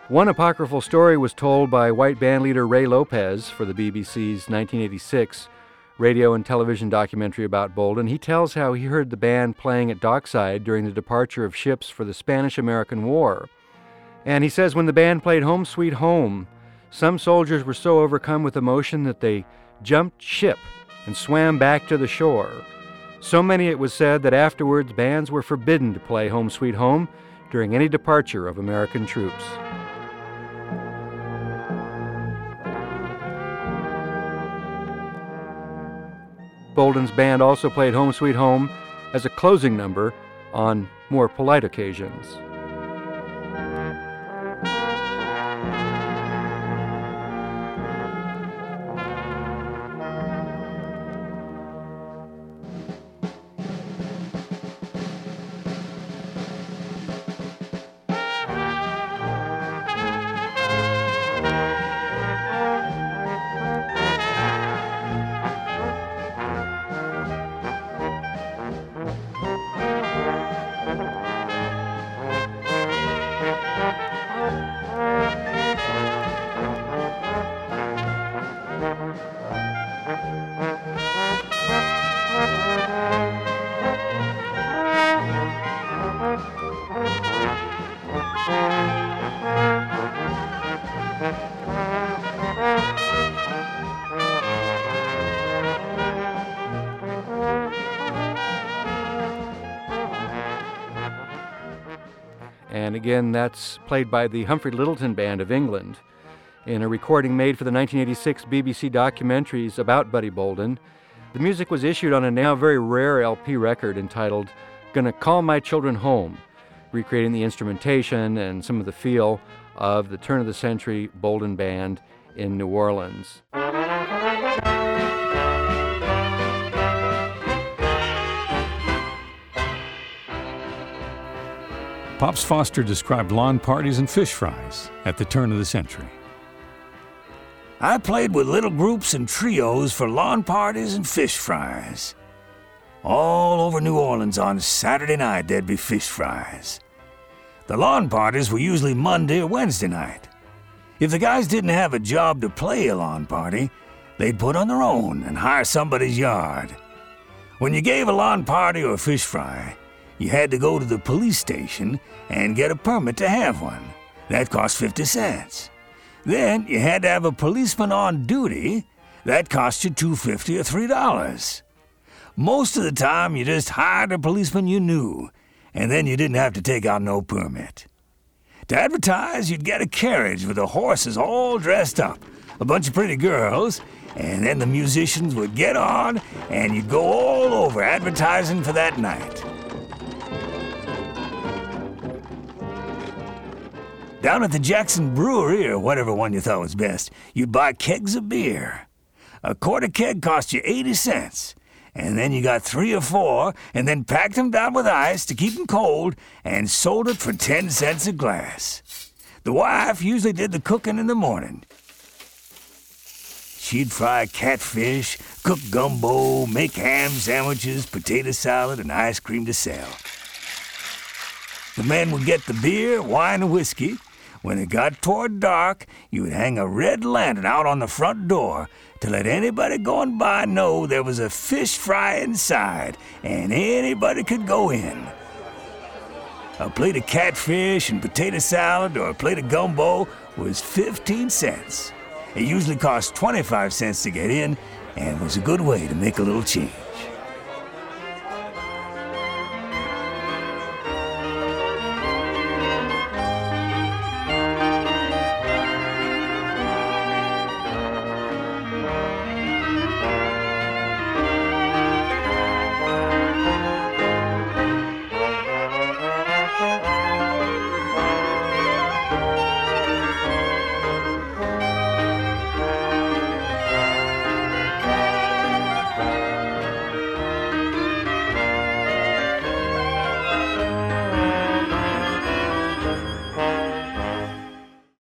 One apocryphal story was told by white bandleader Ray Lopez for the BBC's 1986 radio and television documentary about Bolden. He tells how he heard the band playing at Dockside during the departure of ships for the Spanish-American War. And he says when the band played Home Sweet Home, some soldiers were so overcome with emotion that they jumped ship and swam back to the shore. So many, it was said, that afterwards bands were forbidden to play Home Sweet Home during any departure of American troops. Bolden's band also played Home Sweet Home as a closing number on more polite occasions. And again, that's played by the Humphrey Lyttelton Band of England in a recording made for the 1986 BBC documentaries about Buddy Bolden. The music was issued on a now very rare LP record entitled Gonna Call My Children Home, recreating the instrumentation and some of the feel of the turn-of-the-century Bolden Band in New Orleans. Pops Foster described lawn parties and fish fries at the turn of the century. I played with little groups and trios for lawn parties and fish fries. All over New Orleans on Saturday night, there'd be fish fries. The lawn parties were usually Monday or Wednesday night. If the guys didn't have a job to play a lawn party, they'd put on their own and hire somebody's yard. When you gave a lawn party or a fish fry, you had to go to the police station and get a permit to have one. That cost 50 cents. Then you had to have a policeman on duty. That cost you $2.50 or $3. Most of the time, you just hired a policeman you knew, and then you didn't have to take out no permit. To advertise, you'd get a carriage with the horses all dressed up, a bunch of pretty girls, and then the musicians would get on, and you'd go all over advertising for that night. Down at the Jackson Brewery, or whatever one you thought was best, you'd buy kegs of beer. A quarter keg cost you 80 cents, and then you got 3 or 4, and then packed them down with ice to keep them cold, and sold it for 10 cents a glass. The wife usually did the cooking in the morning. She'd fry catfish, cook gumbo, make ham sandwiches, potato salad, and ice cream to sell. The men would get the beer, wine, and whiskey. When it got toward dark, you would hang a red lantern out on the front door to let anybody going by know there was a fish fry inside, and anybody could go in. A plate of catfish and potato salad or a plate of gumbo was 15 cents. It usually cost 25 cents to get in and was a good way to make a little change.